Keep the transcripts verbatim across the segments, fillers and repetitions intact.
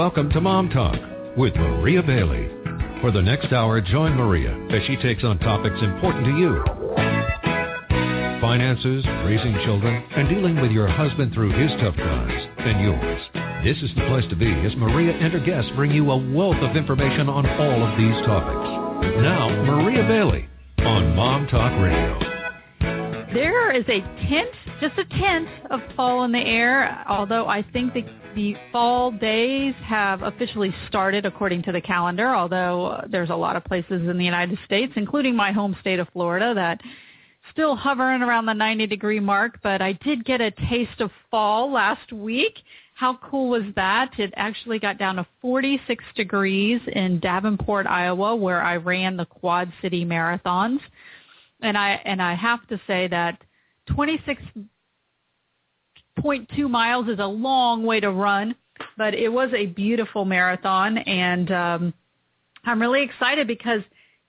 welcome to Mom Talk with Maria Bailey. For the next hour, join Maria as she takes on topics important to you. Finances, raising children, and dealing with your husband through his tough times and yours. This is the place to be as Maria and her guests bring you a wealth of information on all of these topics. Now, Maria Bailey on Mom Talk Radio. There is a tint, just a tint of fall in the air, although I think the, the fall days have officially started according to the calendar, although there's a lot of places in the United States, including my home state of Florida, that still hovering around the ninety degree mark, but I did get a taste of fall last week. How cool was that? It actually got down to forty-six degrees in Davenport, Iowa, where I ran the Quad City Marathons. And I and I have to say that twenty-six point two miles is a long way to run, but it was a beautiful marathon, and um, I'm really excited because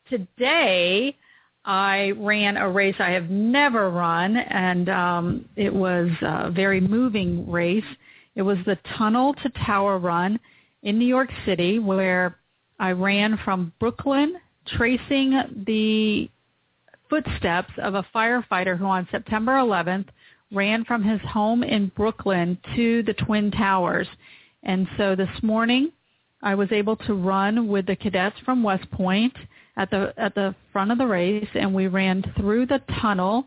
today I ran a race I have never run, and um, it was a very moving race. It was the Tunnel to Tower Run in New York City, where I ran from Brooklyn, tracing the footsteps of a firefighter who on September eleventh ran from his home in Brooklyn to the Twin Towers. And so this morning I was able to run with the cadets from West Point at the at the front of the race, and we ran through the tunnel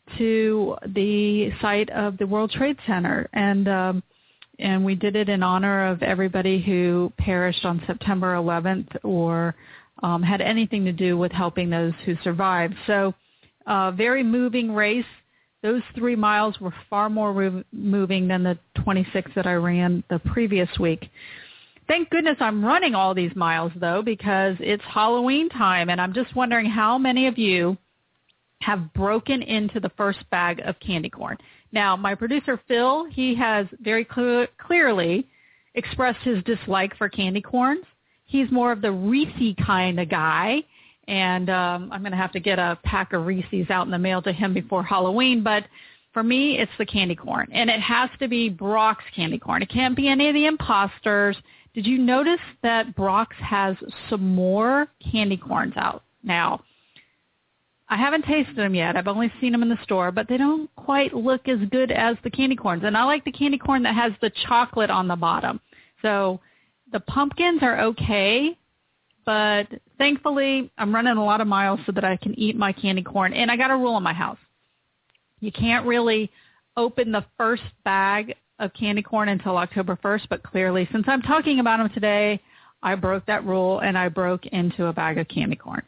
to the site of the World Trade Center, and um, and we did it in honor of everybody who perished on September eleventh or um, had anything to do with helping those who survived. So uh, very moving race. Those three miles were far more re- moving than the twenty-six that I ran the previous week. Thank goodness I'm running all these miles, though, because it's Halloween time, and I'm just wondering how many of you have broken into the first bag of candy corn. Now, my producer, Phil, he has very clear, clearly expressed his dislike for candy corns. He's more of the Reese kind of guy, and um, I'm going to have to get a pack of Reese's out in the mail to him before Halloween, but for me, it's the candy corn, and it has to be Brock's candy corn. It can't be any of the imposters. Did you notice that Brock's has some more candy corns out now? I haven't tasted them yet. I've only seen them in the store, but they don't quite look as good as the candy corns. And I like the candy corn that has the chocolate on the bottom. So the pumpkins are okay, but thankfully I'm running a lot of miles so that I can eat my candy corn. And I got a rule in my house. You can't really open the first bag of candy corn until October first, but clearly since I'm talking about them today, I broke that rule and I broke into a bag of candy corn.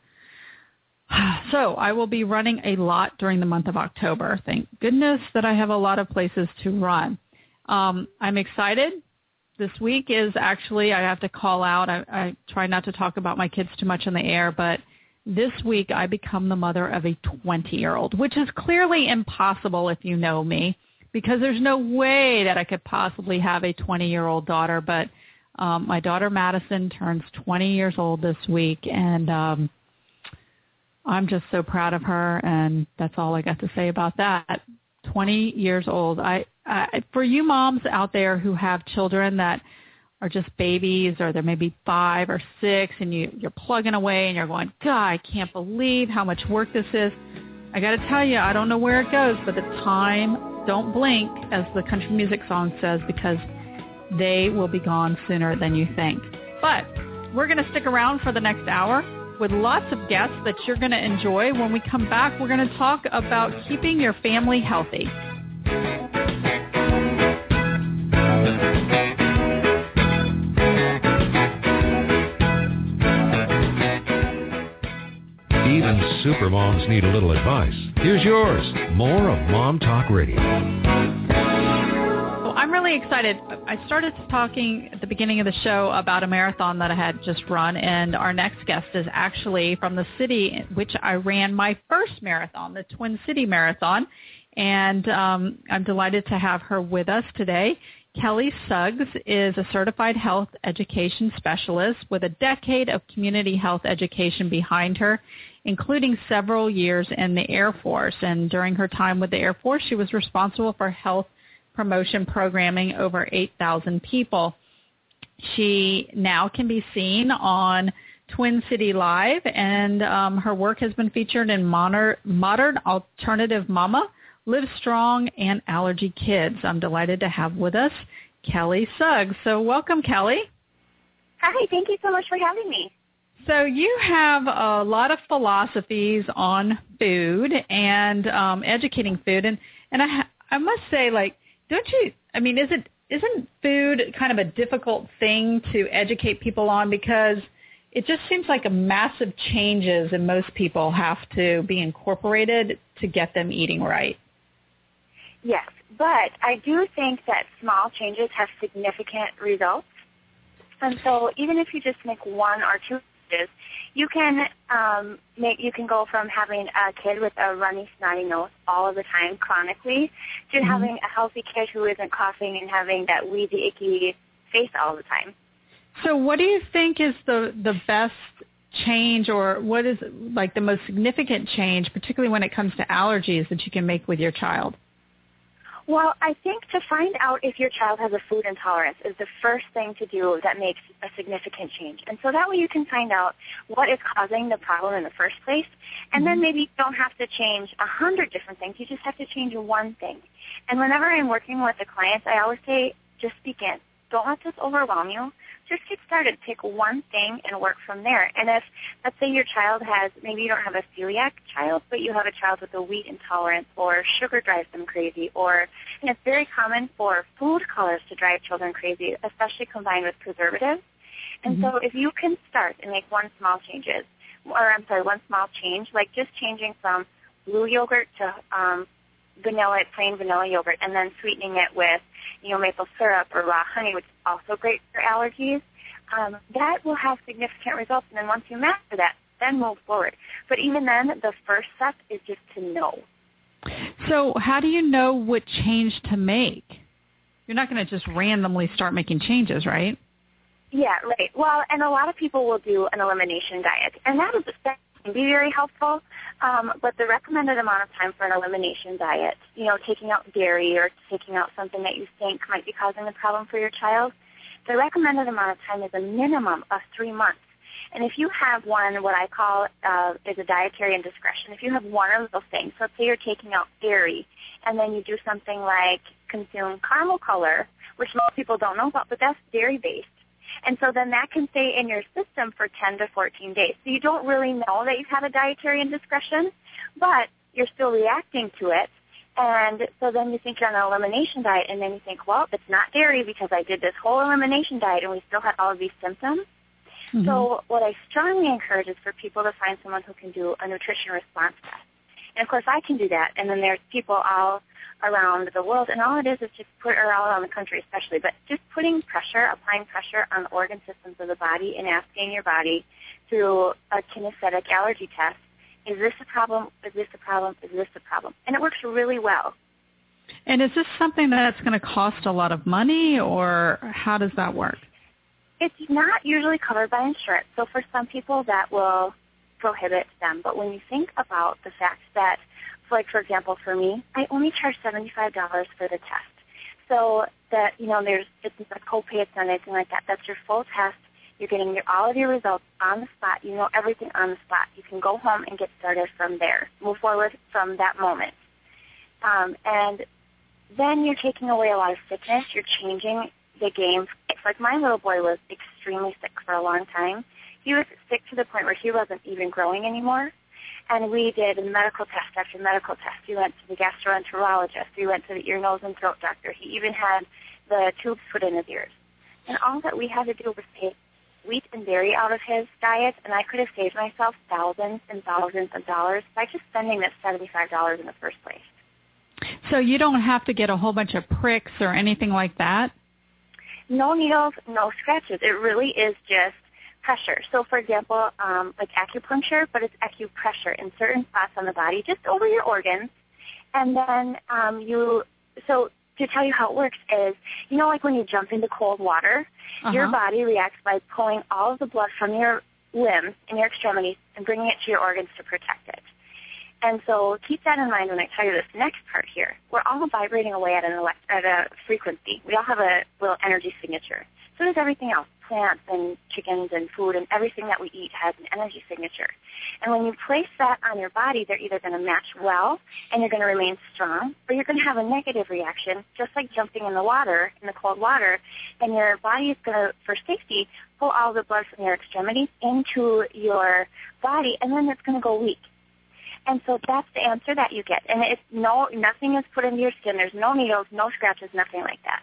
So I will be running a lot during the month of October. Thank goodness that I have a lot of places to run. Um, I'm excited. This week is actually, I have to call out, I, I try not to talk about my kids too much in the air, but this week I become the mother of a twenty-year-old, which is clearly impossible if you know me, because there's no way that I could possibly have a twenty-year-old daughter. But um, my daughter Madison turns twenty years old this week, and um, I'm just so proud of her, and that's all I got to say about that. twenty years old. I, I for you moms out there who have children that are just babies, or they're maybe five or six, and you, you're plugging away and you're going, God, I can't believe how much work this is. I got to tell you, I don't know where it goes, but the time don't blink, as the country music song says, because they will be gone sooner than you think. But we're going to stick around for the next hour with lots of guests that you're going to enjoy. When we come back, we're going to talk about keeping your family healthy. Even supermoms need a little advice. Here's yours. More of Mom Talk Radio. Well, I'm really excited. I started talking at the beginning of the show about a marathon that I had just run, and our next guest is actually from the city in which I ran my first marathon, the Twin City Marathon, and um, I'm delighted to have her with us today. Kelly Suggs is a certified health education specialist with a decade of community health education behind her, including several years in the Air Force. And during her time with the Air Force, she was responsible for health promotion programming over eight thousand people. She now can be seen on Twin City Live, and um, her work has been featured in Modern, Modern Alternative Mama, Live Strong, and Allergy Kids. I'm delighted to have with us Kelly Suggs. So welcome, Kelly. Hi, thank you so much for having me. So you have a lot of philosophies on food and um, educating food, and and I I must say, like, don't you? I mean, is it isn't food kind of a difficult thing to educate people on, because it just seems like a massive changes and most people have to be incorporated to get them eating right. Yes, but I do think that small changes have significant results. And so even if you just make one or two changes, you can um, make you can go from having a kid with a runny, snotty nose all of the time chronically to mm-hmm. having a healthy kid who isn't coughing and having that wheezy, icky face all the time. So what do you think is the, the best change, or what is like the most significant change, particularly when it comes to allergies, that you can make with your child? Well, I think to find out if your child has a food intolerance is the first thing to do that makes a significant change. And so that way you can find out what is causing the problem in the first place. And then maybe you don't have to change a hundred different things. You just have to change one thing. And whenever I'm working with the clients, I always say, just begin. Don't let this overwhelm you. Just get started. Pick one thing and work from there. And if, let's say your child has, maybe you don't have a celiac child, but you have a child with a wheat intolerance, or sugar drives them crazy, or, and it's very common for food colors to drive children crazy, especially combined with preservatives. And mm-hmm. so if you can start and make one small changes, or I'm sorry, one small change, like just changing from blue yogurt to um, vanilla, plain vanilla yogurt, and then sweetening it with, you know, maple syrup or raw honey, which is also great for allergies, um, that will have significant results. And then once you master that, then move forward. But even then, the first step is just to know. So how do you know what change to make? You're not going to just randomly start making changes, right? Yeah, right. Well, and a lot of people will do an elimination diet, and that is that can be very helpful. Um, but the recommended amount of time for an elimination diet, you know, taking out dairy or taking out something that you think might be causing the problem for your child, the recommended amount of time is a minimum of three months. And if you have one, what I call uh, is a dietary indiscretion, if you have one of those things, let's say you're taking out dairy, and then you do something like consume caramel color, which most people don't know about, but that's dairy-based. And so then that can stay in your system for ten to fourteen days. So you don't really know that you've had a dietary indiscretion, but you're still reacting to it. And so then you think you're on an elimination diet, and then you think, well, it's not dairy because I did this whole elimination diet and we still have all of these symptoms. Mm-hmm. So what I strongly encourage is for people to find someone who can do a nutrition response test. And, of course, I can do that. And then there's people all around the world, and all it is is just put, or all around the country especially, but just putting pressure, applying pressure on the organ systems of the body and asking your body through a kinesthetic allergy test, is this a problem, is this a problem, is this a problem? And it works really well. And is this something that's going to cost a lot of money, or how does that work? It's not usually covered by insurance. So for some people that will prohibit them. But when you think about the fact that, like, for example, for me, I only charge seventy-five dollars for the test. So that, you know, there's it's not a copay, it's not anything like that. That's your full test. You're getting your, all of your results on the spot. You know everything on the spot. You can go home and get started from there. Move forward from that moment. Um, and then you're taking away a lot of sickness. You're changing the game. It's like my little boy was extremely sick for a long time. He was sick to the point where he wasn't even growing anymore. And we did medical test after medical test. We went to the gastroenterologist. We went to the ear, nose, and throat doctor. He even had the tubes put in his ears. And all that we had to do was take wheat and dairy out of his diet, and I could have saved myself thousands and thousands of dollars by just spending this seventy-five dollars in the first place. So you don't have to get a whole bunch of pricks or anything like that? No needles, no scratches. It really is just pressure. So, for example, um, like acupuncture, but it's acupressure in certain spots on the body, just over your organs. And then um, you, so to tell you how it works is, you know, like when you jump into cold water, uh-huh. your body reacts by pulling all of the blood from your limbs and your extremities and bringing it to your organs to protect it. And so keep that in mind when I tell you this next part here. We're all vibrating away at, an elect- at a frequency. We all have a little energy signature. So does everything else. Plants and chickens and food and everything that we eat has an energy signature. And when you place that on your body, they're either going to match well and you're going to remain strong, or you're going to have a negative reaction, just like jumping in the water, in the cold water, and your body is going to, for safety, pull all the blood from your extremities into your body, and then it's going to go weak. And so that's the answer that you get. And it's no, nothing is put into your skin. There's no needles, no scratches, nothing like that.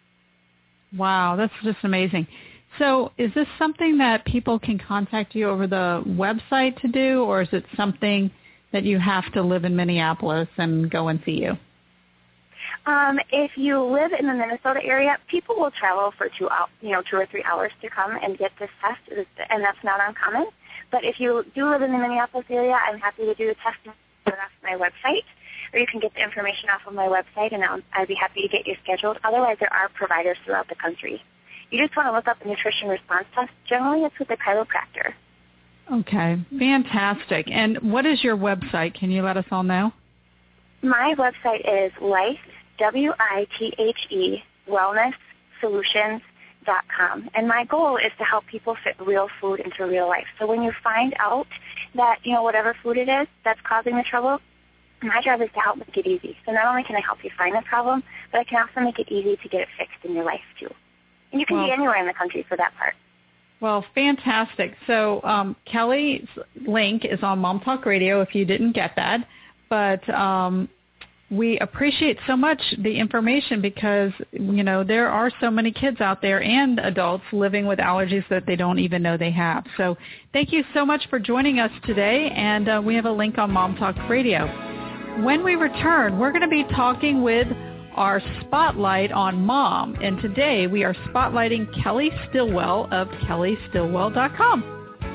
Wow, that's just amazing. So is this something that people can contact you over the website to do, or is it something that you have to live in Minneapolis and go and see you? Um, if you live in the Minnesota area, people will travel for two, you know, two or three hours to come and get this test, and that's not uncommon. But if you do live in the Minneapolis area, I'm happy to do the test off my website, or you can get the information off of my website, and I'll, I'd be happy to get you scheduled. Otherwise, there are providers throughout the country. You just want to look up the nutrition response test. Generally, it's with a chiropractor. Okay, fantastic. And what is your website? Can you let us all know? My website is Life, W I T H E, Wellness Solutions dot com. And my goal is to help people fit real food into real life. So when you find out that, you know, whatever food it is that's causing the trouble, my job is to help make it easy. So not only can I help you find the problem, but I can also make it easy to get it fixed in your life, too. And you can well, be anywhere in the country for that part. Well, fantastic. So um, Kelly's link is on Mom Talk Radio if you didn't get that. But um, we appreciate so much the information because, you know, there are so many kids out there and adults living with allergies that they don't even know they have. So thank you so much for joining us today. And uh, we have a link on Mom Talk Radio. When we return, we're going to be talking with our Spotlight on Mom. And today we are spotlighting Kelly Stillwell of Kelly Stillwell dot com.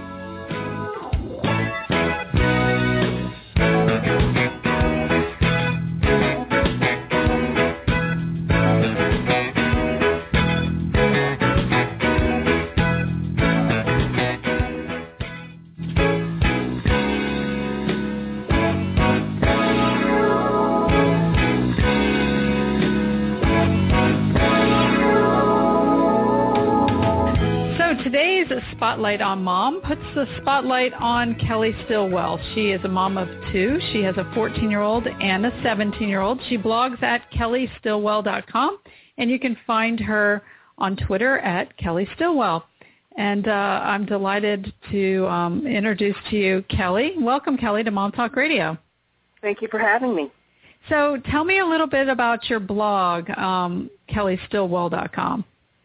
Today's Spotlight on Mom puts the spotlight on Kelly Stillwell. She is a mom of two. She has a fourteen-year-old and a seventeen-year-old. She blogs at Kelly Stillwell dot com, and you can find her on Twitter at Kelly Stillwell. And uh, I'm delighted to um, introduce to you Kelly. Welcome, Kelly, to Mom Talk Radio. Thank you for having me. So tell me a little bit about your blog, um, Kelly Stillwell dot com.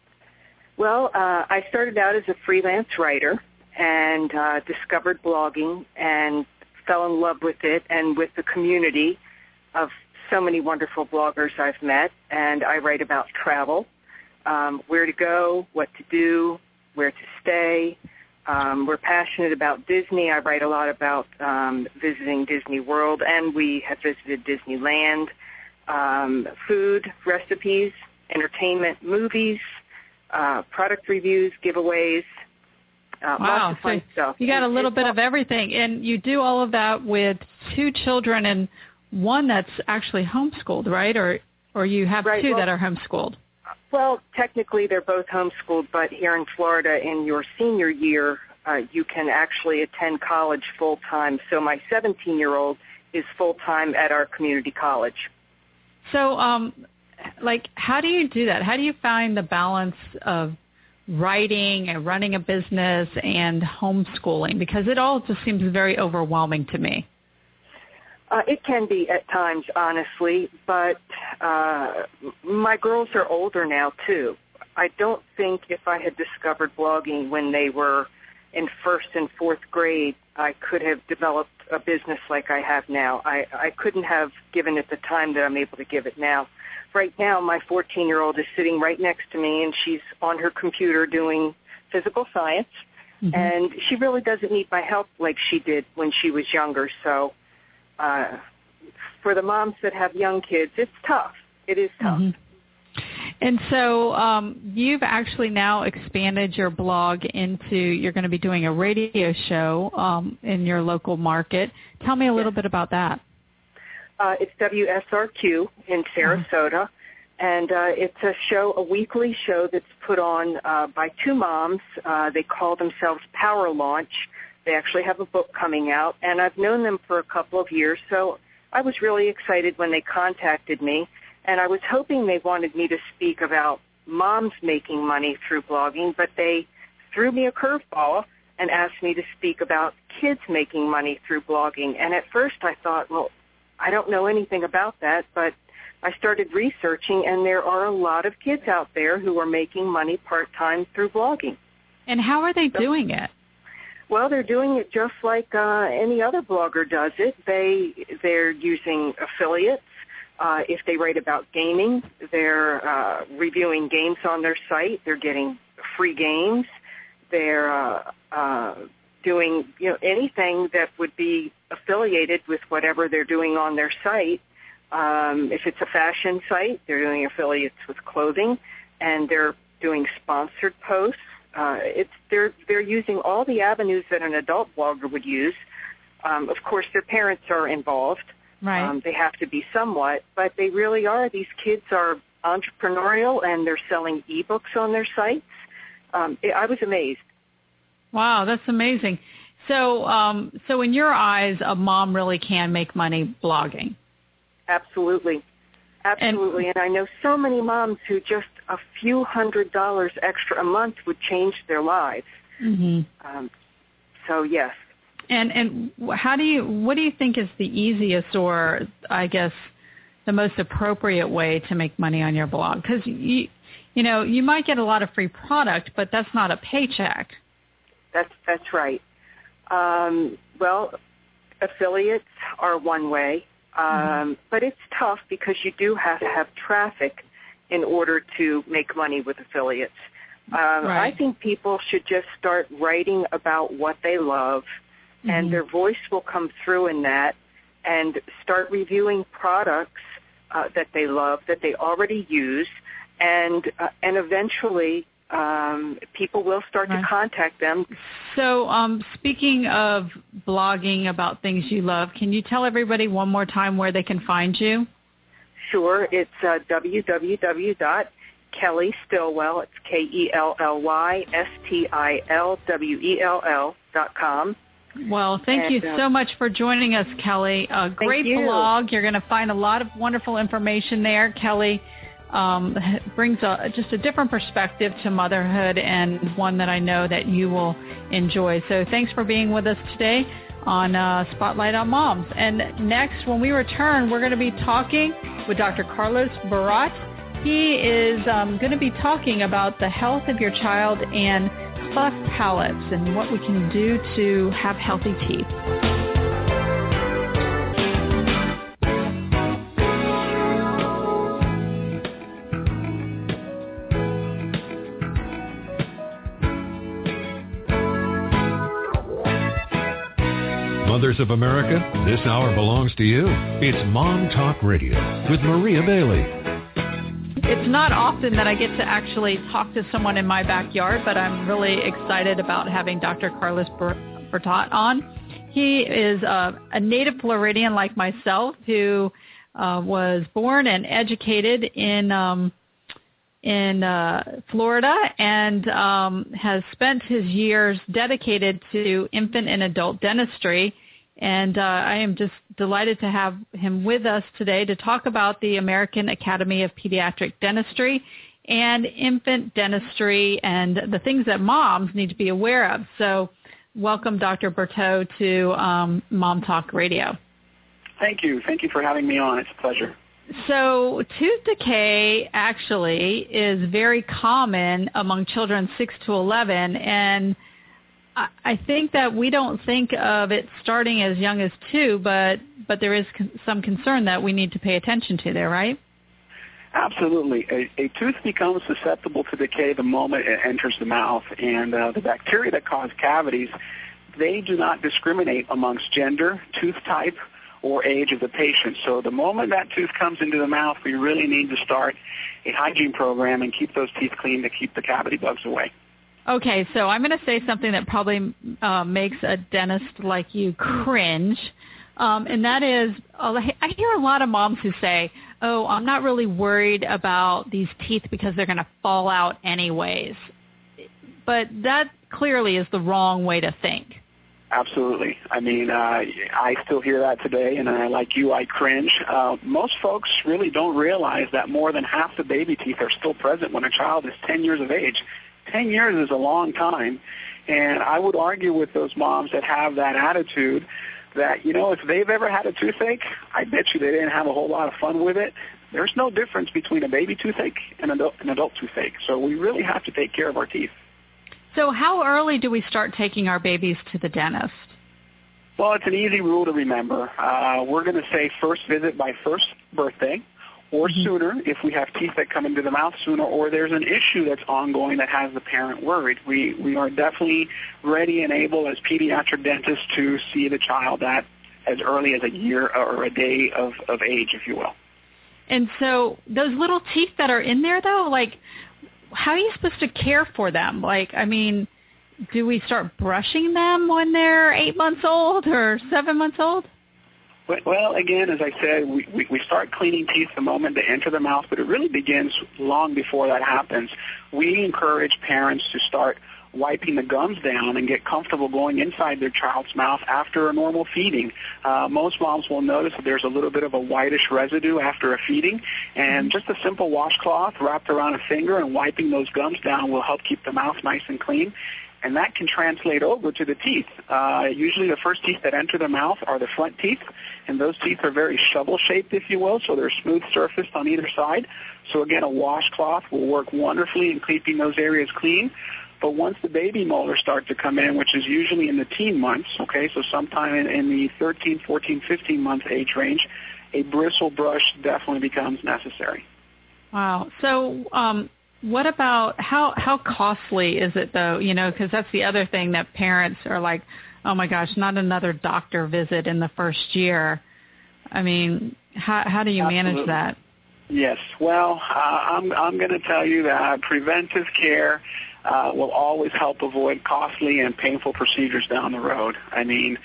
Well, uh, I started out as a freelance writer and uh, discovered blogging and fell in love with it and with the community of so many wonderful bloggers I've met. And I write about travel, um, where to go, what to do, where to stay. Um, we're passionate about Disney. I write a lot about um, visiting Disney World, and we have visited Disneyland, um, food, recipes, entertainment, movies, Uh, product reviews, giveaways, uh, wow. lots of fun so stuff. You got a little it's bit all, of everything, and you do all of that with two children and one that's actually homeschooled, right? Or or you have right, two well, that are homeschooled. Well, technically they're both homeschooled, but here in Florida in your senior year, uh, you can actually attend college full-time. So my seventeen-year-old is full-time at our community college. So, um, like, how do you do that? How do you find the balance of writing and running a business and homeschooling? Because it all just seems very overwhelming to me. Uh, it can be at times, honestly, but uh, my girls are older now, too. I don't think if I had discovered blogging when they were in first and fourth grade, I could have developed a business like I have now. I, I couldn't have given it the time that I'm able to give it now. Right now, my fourteen-year-old is sitting right next to me, and she's on her computer doing physical science, mm-hmm. and she really doesn't need my help like she did when she was younger. So uh, for the moms that have young kids, it's tough. It is tough. Mm-hmm. And so um, you've actually now expanded your blog into, you're going to be doing a radio show um, in your local market. Tell me a little yes. bit about that. Uh, it's W S R Q in Sarasota. And uh, it's a show, a weekly show that's put on uh, by two moms. Uh, they call themselves Power Launch. They actually have a book coming out, and I've known them for a couple of years, so I was really excited when they contacted me, and I was hoping they wanted me to speak about moms making money through blogging, but they threw me a curveball and asked me to speak about kids making money through blogging. And at first I thought, well, I don't know anything about that, but I started researching, and there are a lot of kids out there who are making money part-time through blogging. And how are they doing it? Well, they're doing it just like uh, any other blogger does it. They, they're using affiliates. Uh, if they write about gaming, they're uh, reviewing games on their site. They're getting free games. They're uh, uh, doing you know anything that would be affiliated with whatever they're doing on their site. Um, if it's a fashion site, they're doing affiliates with clothing, and they're doing sponsored posts. Uh, it's they're they're using all the avenues that an adult blogger would use. Um, of course, their parents are involved. Right. Um, they have to be somewhat, but they really are. These kids are entrepreneurial, and they're selling ebooks on their sites. Um, I was amazed. Wow, that's amazing. So, um, so in your eyes, a mom really can make money blogging. Absolutely. Absolutely. And, and I know so many moms who just a few hundred dollars extra a month would change their lives. Mm-hmm. Um, so, yes. And and how do you, what do you think is the easiest or, I guess, the most appropriate way to make money on your blog? Because, you, you know, you might get a lot of free product, but that's not a paycheck. That's, that's right. Um, well, affiliates are one way. Um, mm-hmm. But it's tough because you do have to have traffic in order to make money with affiliates. Um, right. I think people should just start writing about what they love, mm-hmm. and their voice will come through in that, and start reviewing products uh, that they love, that they already use, and uh, and eventually um, people will start right. to contact them. So um, speaking of blogging about things you love, can you tell everybody one more time where they can find you? Sure. It's uh, w w w dot kelly stillwell, it's K E L L Y S T I L W E L L dot com. Well, thank and, you uh, so much for joining us, Kelly. A great you. blog. You're going to find a lot of wonderful information there. Kelly um, brings a, just a different perspective to motherhood, and one that I know that you will enjoy. So thanks for being with us today on uh, Spotlight on Moms. And next, when we return, we're going to be talking with Doctor Carlos Barat. He is um, going to be talking about the health of your child and cleft palates and what we can do to have healthy teeth. Mothers of America, this hour belongs to you. It's Mom Talk Radio with Maria Bailey. It's not often that I get to actually talk to someone in my backyard, but I'm really excited about having Doctor Carlos Barat on. He is a, a native Floridian like myself who uh, was born and educated in um, in uh, Florida and um, has spent his years dedicated to infant and adult dentistry. And uh, I am just delighted to have him with us today to talk about the American Academy of Pediatric Dentistry and infant dentistry and the things that moms need to be aware of. So welcome, Doctor Barat, to um, Mom Talk Radio. Thank you. Thank you for having me on. It's a pleasure. So tooth decay actually is very common among children six to eleven, and I think that we don't think of it starting as young as two, but but there is con- some concern that we need to pay attention to there, right? Absolutely. A, a tooth becomes susceptible to decay the moment it enters the mouth, and uh, the bacteria that cause cavities, they do not discriminate amongst gender, tooth type, or age of the patient. So the moment that tooth comes into the mouth, we really need to start a hygiene program and keep those teeth clean to keep the cavity bugs away. Okay, so I'm going to say something that probably uh, makes a dentist like you cringe, um, and that is, I hear a lot of moms who say, oh, I'm not really worried about these teeth because they're going to fall out anyways. But that clearly is the wrong way to think. Absolutely. I mean, uh, I still hear that today, and I, like you, I cringe. Uh, most folks really don't realize that more than half the baby teeth are still present when a child is ten years of age. ten years is a long time, and I would argue with those moms that have that attitude that, you know, if they've ever had a toothache, I bet you they didn't have a whole lot of fun with it. There's no difference between a baby toothache and an adult, an adult toothache, so we really have to take care of our teeth. So how early do we start taking our babies to the dentist? Well, it's an easy rule to remember. Uh, we're going to say first visit by first birthday, or mm-hmm. sooner if we have teeth that come into the mouth sooner, or there's an issue that's ongoing that has the parent worried. We we are definitely ready and able as pediatric dentists to see the child at as early as a year or a day of, of age, if you will. And so those little teeth that are in there, though, like, how are you supposed to care for them? Like, I mean, do we start brushing them when they're eight months old or seven months old? Well, again, as I said, we, we, we start cleaning teeth the moment they enter the mouth, but it really begins long before that happens. We encourage parents to start wiping the gums down and get comfortable going inside their child's mouth after a normal feeding. Uh, most moms will notice that there's a little bit of a whitish residue after a feeding, and just a simple washcloth wrapped around a finger and wiping those gums down will help keep the mouth nice and clean. And that can translate over to the teeth. Uh, usually the first teeth that enter the mouth are the front teeth, and those teeth are very shovel-shaped, if you will, so they're smooth surfaced on either side. So again, a washcloth will work wonderfully in keeping those areas clean. But once the baby molars start to come in, which is usually in the teen months, okay, so sometime in, in the thirteen, fourteen, fifteen month age range, a bristle brush definitely becomes necessary. Wow. So um, what about, how, how costly is it, though? You know, because that's the other thing that parents are like, oh, my gosh, not another doctor visit in the first year. I mean, how, how do you Absolutely. manage that? Yes. Well, uh, I'm, I'm going to tell you that preventive care Uh, will always help avoid costly and painful procedures down the road. I mean,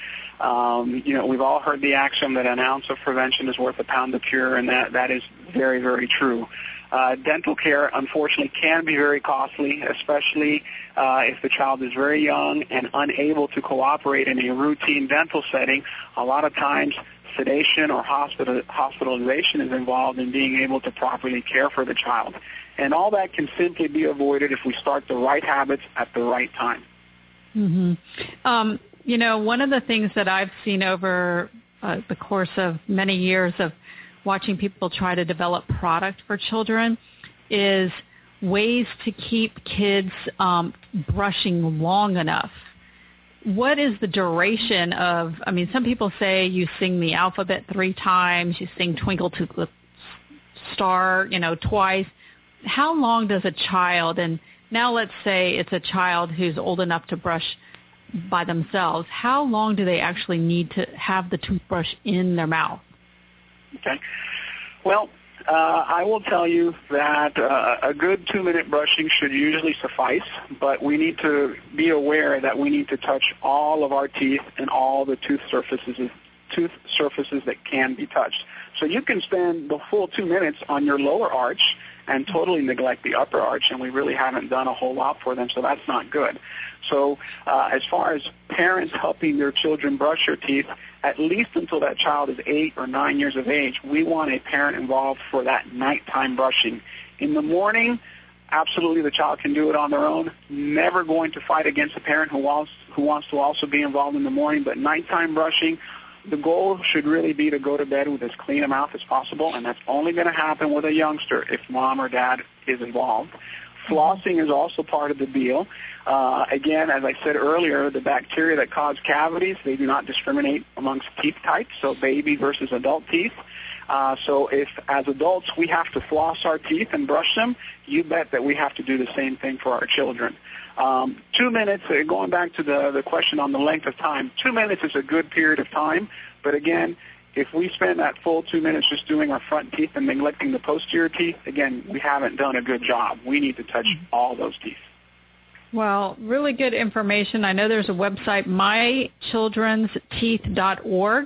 um, you know, we've all heard the axiom that an ounce of prevention is worth a pound of cure, and that, that is very, very true. Uh, dental care, unfortunately, can be very costly, especially uh, if the child is very young and unable to cooperate in a routine dental setting. A lot of times, sedation or hospital, hospitalization is involved in being able to properly care for the child. And all that can simply be avoided if we start the right habits at the right time. Mm-hmm. Um, you know, one of the things that I've seen over uh, the course of many years of watching people try to develop product for children is ways to keep kids um, brushing long enough. What is the duration of, I mean, some people say you sing the alphabet three times, you sing Twinkle Twinkle Star, you know, twice. How long does a child, and now let's say it's a child who's old enough to brush by themselves, how long do they actually need to have the toothbrush in their mouth? Okay. Well, uh, I will tell you that uh, a good two-minute brushing should usually suffice, but we need to be aware that we need to touch all of our teeth and all the tooth surfaces tooth surfaces that can be touched. So you can spend the full two minutes on your lower arch and totally neglect the upper arch, and we really haven't done a whole lot for them, so that's not good. So uh, as far as parents helping their children brush their teeth, at least until that child is eight or nine years of age, we want a parent involved for that nighttime brushing. In the morning, absolutely the child can do it on their own. Never going to fight against a parent who wants, who wants to also be involved in the morning, but nighttime brushing, the goal should really be to go to bed with as clean a mouth as possible, and that's only going to happen with a youngster if mom or dad is involved. Flossing is also part of the deal. Uh, again, as I said earlier, the bacteria that cause cavities, they do not discriminate amongst teeth types, so baby versus adult teeth. Uh, so if, as adults, we have to floss our teeth and brush them, you bet that we have to do the same thing for our children. Um, two minutes, uh, going back to the, the question on the length of time, two minutes is a good period of time, but again, if we spend that full two minutes just doing our front teeth and neglecting the posterior teeth, again, we haven't done a good job. We need to touch all those teeth. Well, really good information. I know there's a website, my children's teeth dot org,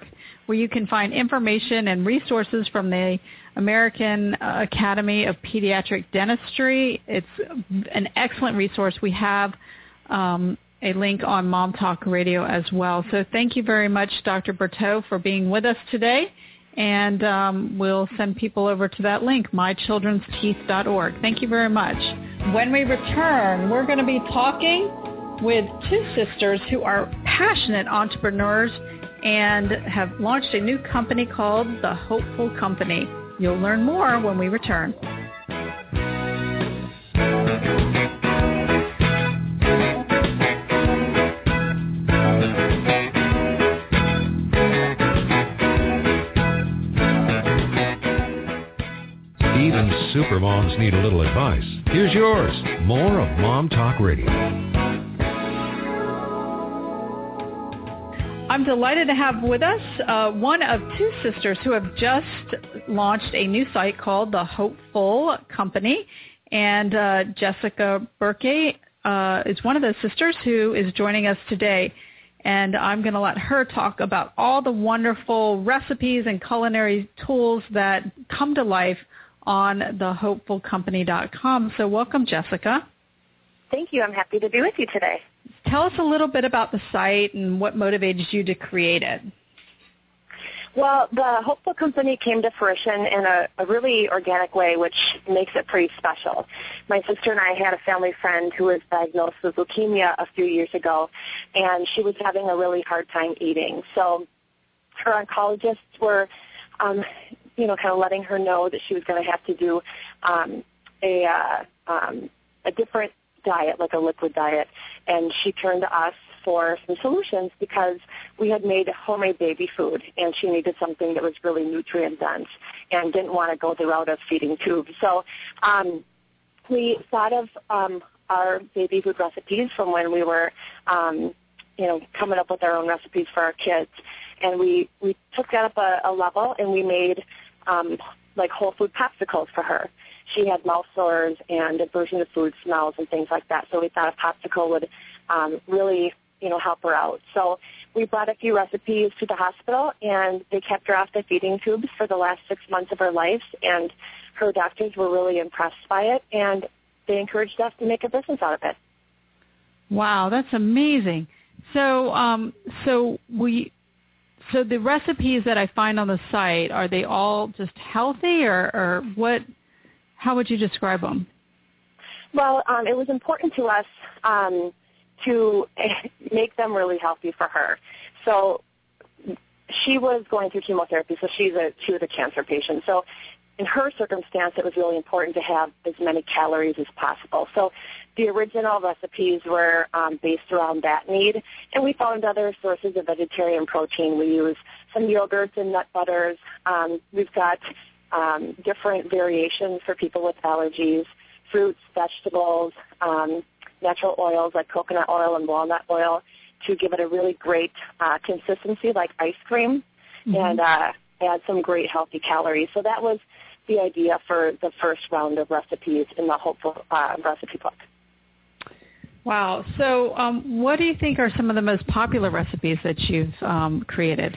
where you can find information and resources from the American Academy of Pediatric Dentistry. It's an excellent resource. We have um, a link on Mom Talk Radio as well. So thank you very much, Doctor Berteau, for being with us today. And um, we'll send people over to that link, my children's teeth dot org. Thank you very much. When we return, we're going to be talking with two sisters who are passionate entrepreneurs and have launched a new company called The Hopeful Company. You'll learn more when we return. Even supermoms need a little advice. Here's yours. More of Mom Talk Radio. I'm delighted to have with us uh, one of two sisters who have just launched a new site called The Hopeful Company. And uh, Jessica Burke uh, is one of those sisters who is joining us today. And I'm going to let her talk about all the wonderful recipes and culinary tools that come to life on the hopeful company dot com. So welcome, Jessica. Thank you. I'm happy to be with you today. Tell us a little bit about the site and what motivated you to create it. Well, the Hopeful Company came to fruition in a, a really organic way, which makes it pretty special. My sister and I had a family friend who was diagnosed with leukemia a few years ago, and she was having a really hard time eating. So her oncologists were um, you know, kind of letting her know that she was going to have to do um, a uh, um, a different diet, like a liquid diet, and she turned to us for some solutions because we had made homemade baby food, and she needed something that was really nutrient dense and didn't want to go the route of feeding tubes. So um, we thought of um, our baby food recipes from when we were, um, you know, coming up with our own recipes for our kids, and we, we took that up a, a level, and we made um, like whole food popsicles for her. She had mouth sores and aversion to food smells and things like that, so we thought a popsicle would um, really, you know, help her out. So we brought a few recipes to the hospital, and they kept her off the feeding tubes for the last six months of her life, and her doctors were really impressed by it, and they encouraged us to make a business out of it. Wow, that's amazing. So, um, so we, so the recipes that I find on the site, are they all just healthy, or, or what? How would you describe them? Well, um, it was important to us um, to make them really healthy for her. So she was going through chemotherapy, so she's a she was a cancer patient. So in her circumstance, it was really important to have as many calories as possible. So the original recipes were um, based around that need, and we found other sources of vegetarian protein. We use some yogurts and nut butters. Um, we've got um, different variations for people with allergies, fruits, vegetables, um, natural oils like coconut oil and walnut oil to give it a really great uh, consistency like ice cream, mm-hmm. and uh, add some great healthy calories. So that was the idea for the first round of recipes in the Hopeful uh, recipe book. Wow. So um, what do you think are some of the most popular recipes that you've um, created?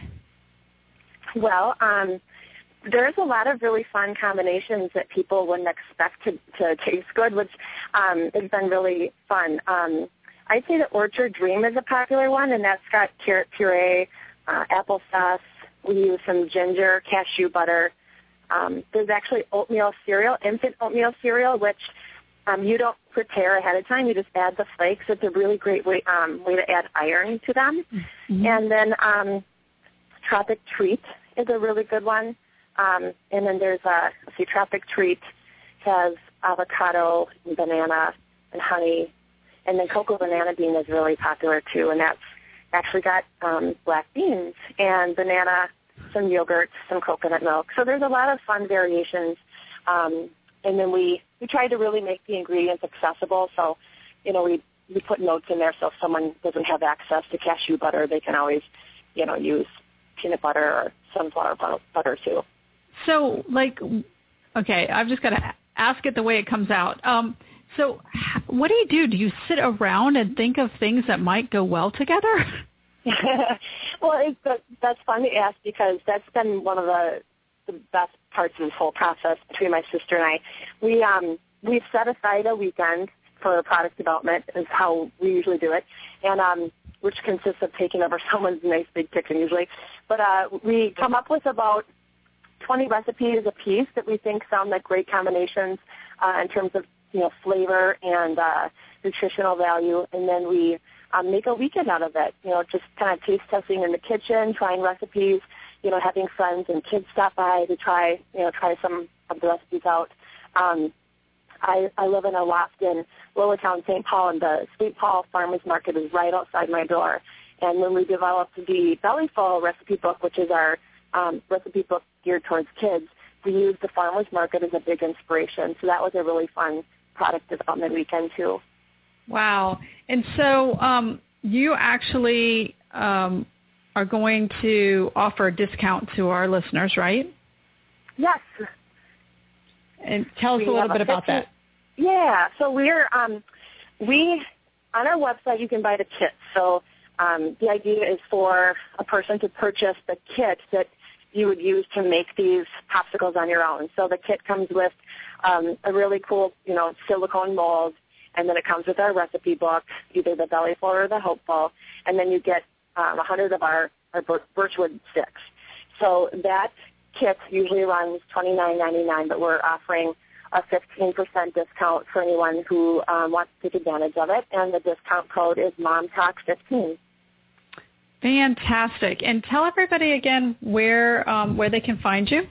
Well, um, there's a lot of really fun combinations that people wouldn't expect to, to taste good, which um, has been really fun. Um, I'd say the Orchard Dream is a popular one, and that's got carrot puree, uh, applesauce. We use some ginger, cashew butter. Um, there's actually oatmeal cereal, infant oatmeal cereal, which um, you don't prepare ahead of time. You just add the flakes. It's a really great way, um, way to add iron to them. Mm-hmm. And then um, Tropic Treat is a really good one. Um, and then there's a, let's see, Tropic Treat has avocado and banana and honey. And then Cocoa Banana Bean is really popular too, and that's actually got um, black beans and banana, some yogurt, some coconut milk. So there's a lot of fun variations. Um, and then we, we try to really make the ingredients accessible. So, you know, we, we put notes in there so if someone doesn't have access to cashew butter, they can always, you know, use peanut butter or sunflower butter too. So, like, okay, I've just got to ask it the way it comes out. Um, so what do you do? Do you sit around and think of things that might go well together? Well, it's, that's fun to ask because that's been one of the, the best parts of this whole process between my sister and I. We um, we've set aside a weekend for product development is how we usually do it, and um, which consists of taking over someone's nice big kitchen usually. But uh, we come up with about twenty recipes a piece that we think sound like great combinations uh, in terms of you know flavor and uh, nutritional value, and then we um, make a weekend out of it. You know, just kind of taste testing in the kitchen, trying recipes. You know, having friends and kids stop by to try you know try some of the recipes out. Um, I, I live in a loft in Lowertown, Saint Paul, and the Saint Paul Farmers Market is right outside my door. And when we developed the Bellyful recipe book, which is our um, recipe book geared towards kids, we used the Farmers Market as a big inspiration. So that was a really fun product development weekend, too. Wow. And so um, you actually um, are going to offer a discount to our listeners, right? Yes. And tell us we a little bit about fifty that. Yeah, so we're um, we on our website you can buy the kit. So um, the idea is for a person to purchase the kit that you would use to make these popsicles on your own. So the kit comes with um, a really cool, you know, silicone mold, and then it comes with our recipe book, either the Bellyful or the Hopeful, and then you get um, one hundred of our, our birchwood sticks. So that kit usually runs twenty-nine ninety-nine, but we're offering a fifteen percent discount for anyone who um, wants to take advantage of it, and the discount code is mom talk fifteen. Fantastic. And tell everybody again where um, where they can find you.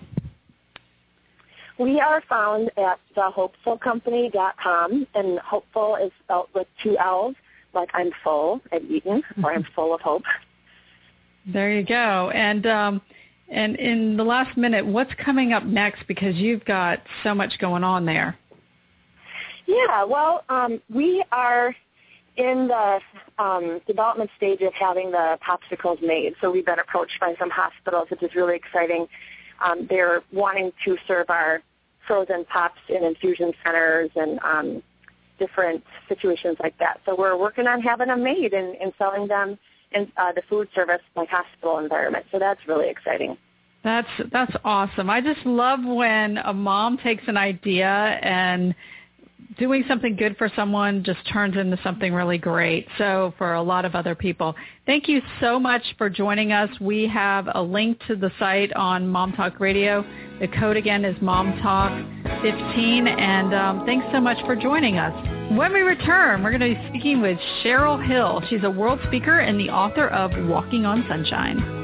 We are found at the hopeful company dot com, and Hopeful is spelled with two L's, like I'm full at Eaton, or I'm full of hope. There you go. And um, and in the last minute, what's coming up next? Because you've got so much going on there. Yeah, well, um, we are in the um, development stage of having the popsicles made. So we've been approached by some hospitals, which is really exciting. Um, they're wanting to serve our frozen pops in infusion centers and um, different situations like that. So we're working on having them made and, and selling them in uh, the food service, like hospital environment. So that's really exciting. That's that's awesome. I just love when a mom takes an idea and doing something good for someone just turns into something really great. So for a lot of other people, thank you so much for joining us. We have a link to the site on Mom Talk Radio. The code again is Mom Talk fifteen, and um, thanks so much for joining us. When we return, we're going to be speaking with Cheryl Hill. She's a world speaker and the author of Walking on Sunshine.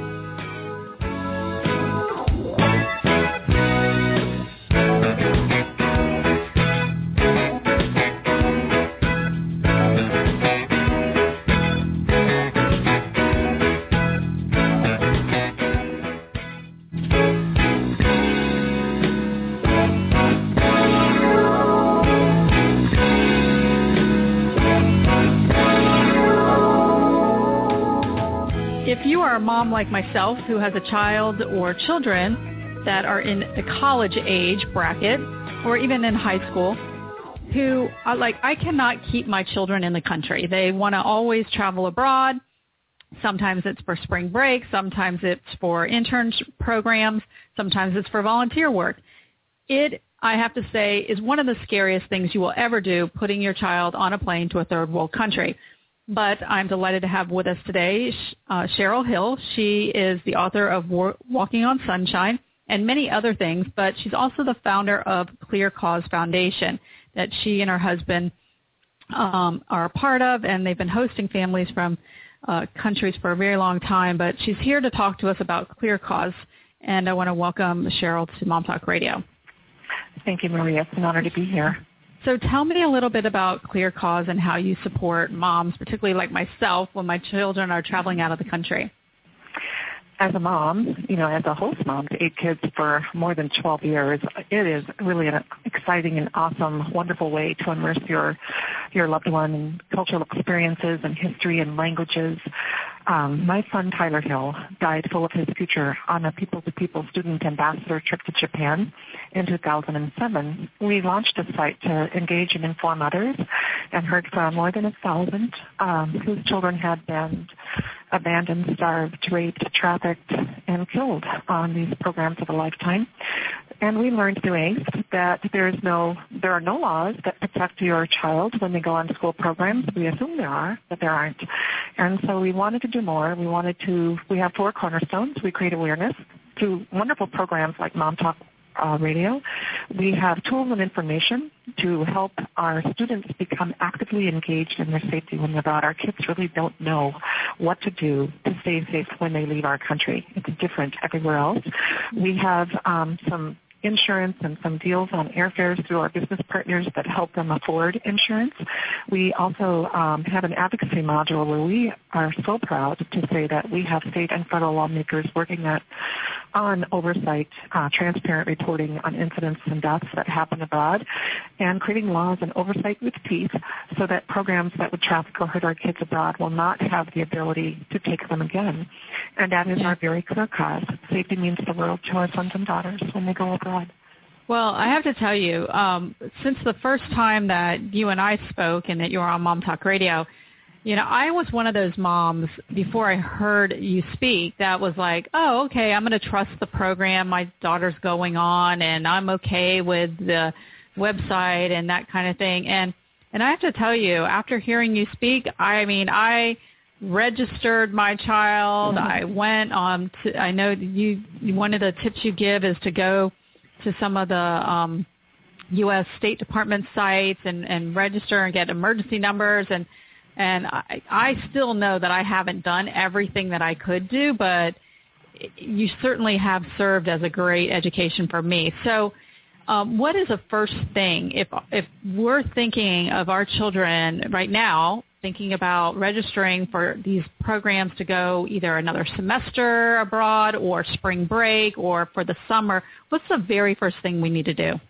If you are a mom like myself who has a child or children that are in the college age bracket or even in high school who are like, I cannot keep my children in the country. They want to always travel abroad. Sometimes it's for spring break. Sometimes it's for intern programs. Sometimes it's for volunteer work. It, I have to say, is one of the scariest things you will ever do, putting your child on a plane to a third world country. But I'm delighted to have with us today uh, Cheryl Hill. She is the author of War- Walking on Sunshine and many other things, but she's also the founder of Clear Cause Foundation that she and her husband um, are a part of, and they've been hosting families from uh, countries for a very long time. But she's here to talk to us about Clear Cause, and I want to welcome Cheryl to Mom Talk Radio. Thank you, Maria. It's an honor to be here. So tell me a little bit about Clear Cause and how you support moms, particularly like myself, when my children are traveling out of the country. As a mom, you know, as a host mom to eight kids for more than twelve years, it is really an exciting and awesome, wonderful way to immerse your your loved one in cultural experiences and history and languages. Um, my son, Tyler Hill, died full of his future on a people-to-people student ambassador trip to Japan in two thousand seven. We launched a site to engage and inform others and heard from more than a thousand um, whose children had been abandoned, starved, raped, trafficked, and killed on these programs of a lifetime. And we learned through A C E that there is no, there are no laws that protect your child when they go on school programs. We assume there are, but there aren't. And so we wanted to do more. We wanted to, we have four cornerstones. We create awareness through wonderful programs like Mom Talk uh, Radio. We have tools and information to help our students become actively engaged in their safety when they're abroad. Our kids really don't know what to do to stay safe when they leave our country. It's different everywhere else. We have um, some insurance and some deals on airfares through our business partners that help them afford insurance. We also um, have an advocacy module where we are so proud to say that we have state and federal lawmakers working at, on oversight, uh, transparent reporting on incidents and deaths that happen abroad, and creating laws and oversight with teeth so that programs that would traffic or hurt our kids abroad will not have the ability to take them again. And that is our very clear cause. Safety means the world to our sons and daughters when they go abroad. Well, I have to tell you, um, since the first time that you and I spoke and that you were on Mom Talk Radio, you know, I was one of those moms before I heard you speak that was like, oh, okay, I'm going to trust the program my daughter's going on, and I'm okay with the website and that kind of thing. And and I have to tell you, after hearing you speak, I mean, I registered my child. Mm-hmm. I went on to, I know you, one of the tips you give is to go to some of the um, U S State Department sites and, and register and get emergency numbers. And, and I, I still know that I haven't done everything that I could do, but you certainly have served as a great education for me. So um, what is the first thing, if, if we're thinking of our children right now, thinking about registering for these programs to go either another semester abroad or spring break or for the summer, what's the very first thing we need to do?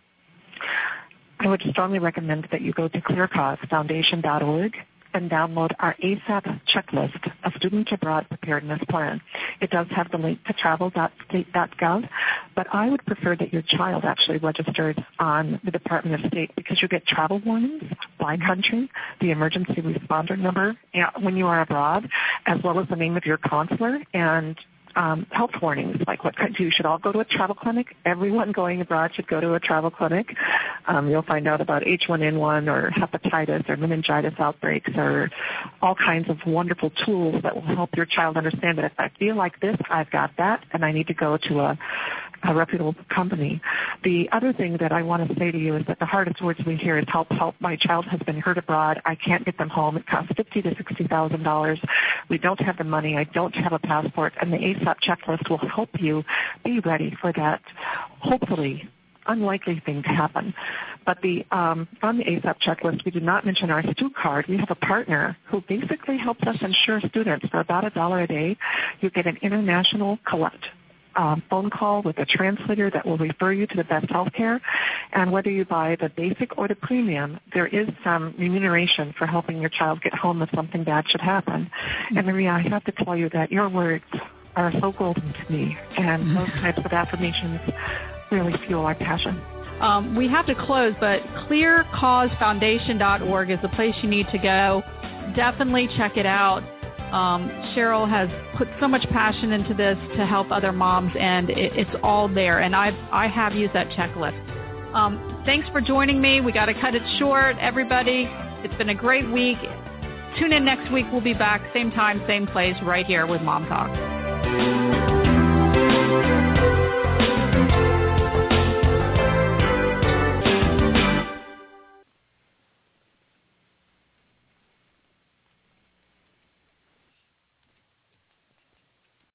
I would strongly recommend that you go to clear cause foundation dot org and download our A S A P checklist, a student abroad preparedness plan. It does have the link to travel dot state dot gov, but I would prefer that your child actually registered on the Department of State because you get travel warnings by country, the emergency responder number when you are abroad, as well as the name of your consular and Um, health warnings, like what kind, you should all go to a travel clinic. Everyone going abroad should go to a travel clinic. Um, you'll find out about H one N one or hepatitis or meningitis outbreaks or all kinds of wonderful tools that will help your child understand that if I feel like this, I've got that, and I need to go to a, a reputable company. The other thing that I want to say to you is that the hardest words we hear is help, help. My child has been hurt abroad. I can't get them home. It costs fifty thousand to sixty thousand dollars. We don't have the money. I don't have a passport. And the A S A P checklist will help you be ready for that, hopefully, unlikely thing to happen. But the um, on the A S A P checklist, we did not mention our Stu card. We have a partner who basically helps us insure students for about a dollar a day. You get an international collect Um, phone call with a translator that will refer you to the best health care. And whether you buy the basic or the premium, there is some remuneration for helping your child get home if something bad should happen. And Maria, I have to tell you that your words are so golden to me, and those types of affirmations really fuel our passion. Um, we have to close, but clear cause foundation dot org is the place you need to go. Definitely check it out. Um, Cheryl has put so much passion into this to help other moms, and it, it's all there. And I I have used that checklist. Um, thanks for joining me. We got to cut it short, everybody. It's been a great week. Tune in next week. We'll be back, same time, same place, right here with Mom Talk.